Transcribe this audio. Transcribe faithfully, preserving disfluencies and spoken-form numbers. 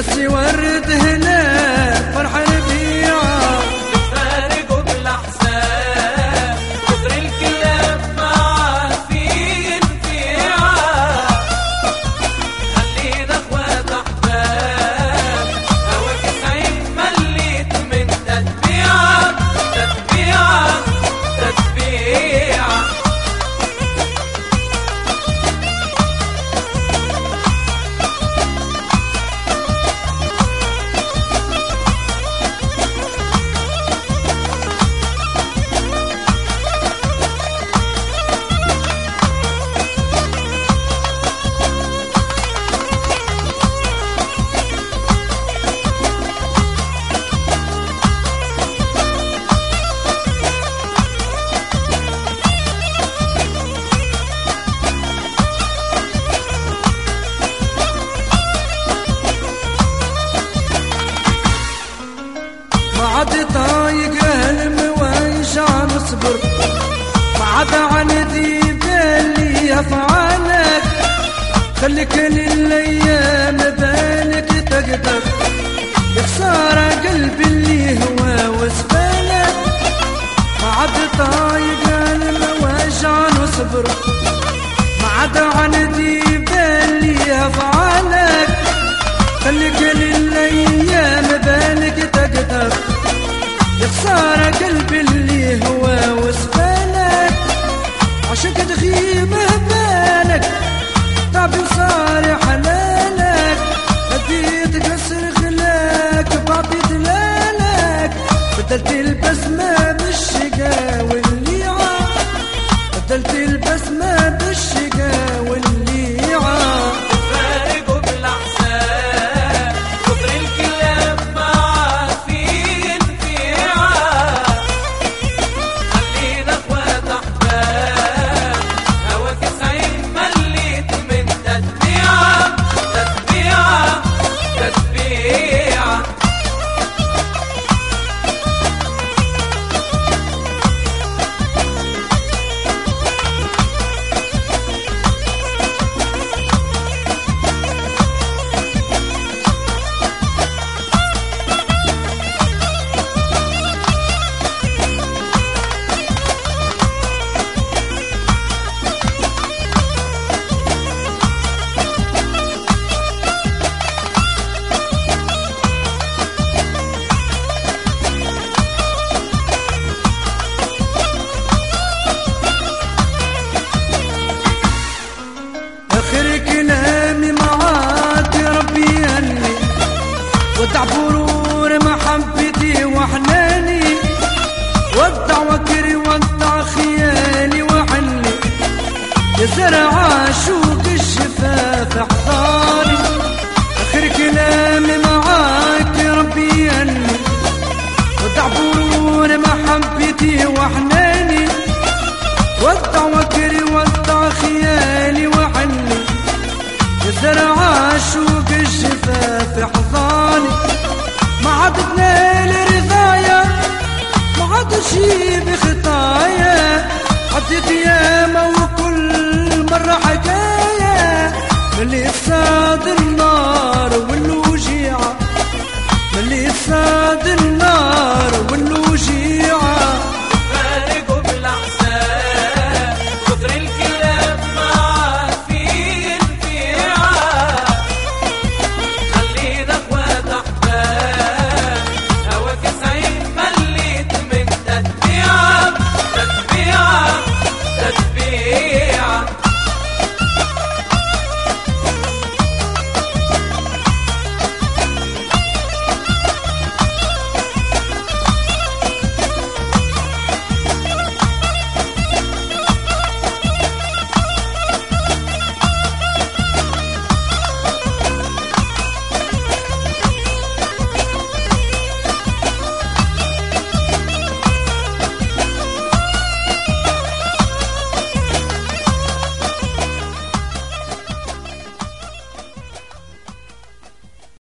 نسي ورد هنا فرح ربيعة فارقوا بالاحزان كتر الكلام معاه في انفعال خلينا اخوات احباب هواك سعيد مليت من تتبيعة تتبيعة تتبيعة ما عاد طايق الموايش عم اصبر ما عاد عن ذي بالي افعالك خليك للايام بالك تقدر يا خسارة قلبي اللي هو وسبالك ما عاد طايق الموايش عم اصبر ما عاد عن ذي بالي افعالك خليك للايام بالك تقدر يا خسارة قلبي اللي هو وسبالك عشان تغيبه بالك تعبي وصار حلالك هديت قصر خلاك بعطي دلالك بدلت البسمة بالشقا والليعة بدلت البسمة بالشقا والليعة فارقوا بالاحزان كتر الكلام معاه في انفعال خلينا اخوات احباب هواك سعيد مليت من تتبيعة تتبيعة تتبيعة آخر كلامي معاك يا ربي هني ودع برور محبتي وحناني ودع وكري ودع خيالي وحني يا زرع شوق الشفاف احضاني آخر كلامي معاك يا ربي هني ودع برور محبتي وحناني ودع وكري ودع خيالي وحني زرع شوق الشفاف حضاني ما عاد تنال رضايا ما عاد شي بخطايا عديت يا